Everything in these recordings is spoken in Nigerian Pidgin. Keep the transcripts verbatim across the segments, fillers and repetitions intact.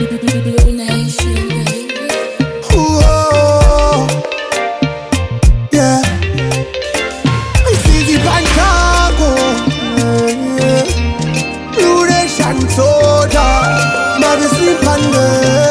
Ooh, yeah. It's easy Pantago, yeah. Blue Nation Soda, Marvin Sleep Panda.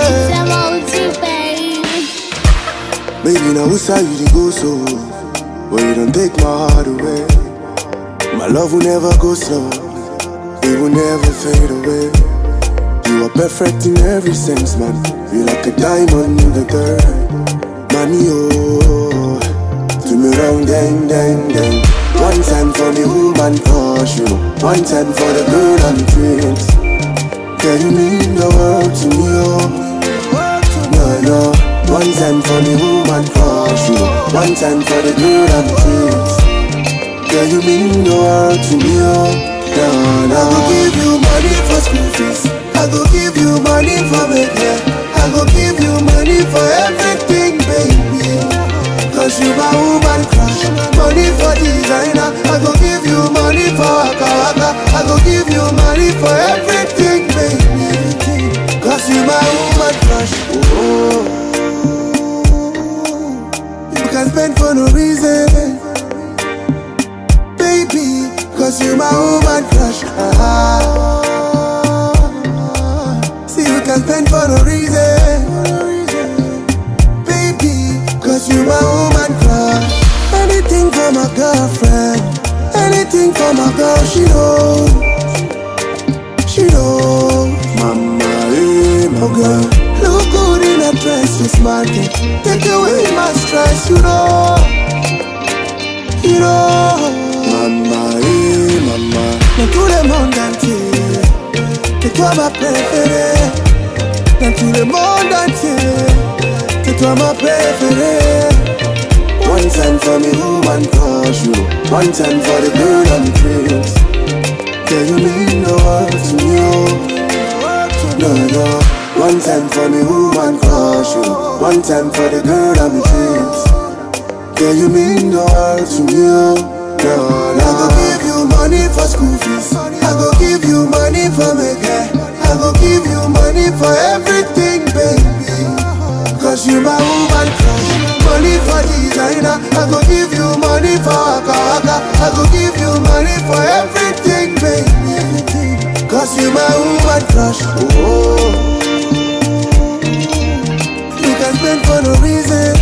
Baby, now who's how you go so? But you don't take my heart away. My love will never go slow, it will never fade away. You are perfect in every sense, man. You're like a diamond in the dirt. Money, oh, do me wrong, dang, dang, dang. One time for the woman crush, you know. One time for the girl and the dreams. Can you mean the world to me, oh? No, no. One time for the woman crush, you know. One time for the girl and the dreams. Can you mean the world to me, oh? No, no. I go give you money for school fees. I go give you money for my hair. I go give you money for everything, baby. Cause you my woman crush. Money for designer. I go give you money for waka waka. I go give you money for everything, baby. Cause you my woman crush. Oh, you can spend for no reason, baby. Cause you my woman crush. Ah. Can spend for no reason, baby, cause you my woman crush. Anything for my girlfriend, anything for my girl, she know, she know. Mama, hey, my girl, look good in a dress, you smart it. Take away my stress, you know, you know. Mama, hey, mama, dans tout le monde entier, c'est toi ma préférée. Dans tout le monde entier, c'est toi ma préférée. One time for me, woman crush you. One time for the girl and the dreams. Can you mean the world to me, oh? No, no. One time for me, woman crush you. One time for the girl and the dreams. Can you mean the world to me, oh? No, no. I go give you money for school fees. I go give you money for my hair. I go give you money for everything, baby. Cause you my woman crush. Money for designer. I go give you money for waka waka. I go give you money for everything, baby. Cause you my woman crush. Oh, you can spend for no reason,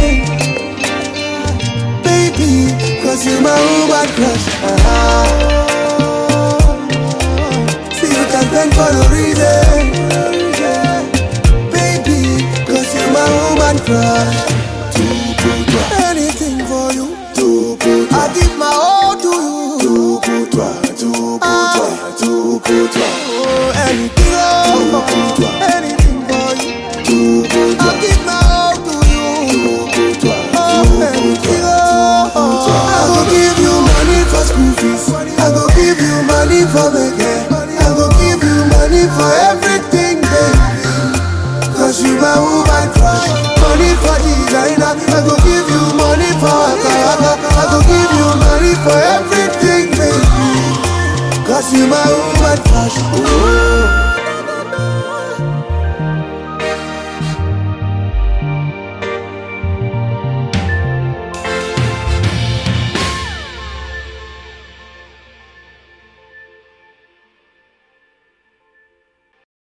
baby. Cause you my woman crush. Ah. Spend for no reason, baby, cause you're my woman crush. Anything for you, I give my all to you. Oh, anything, oh, anything for you, I give my all to you. Oh, anything, oh, I go give you money for school fees. I go give you money for my hair. I go give you money for every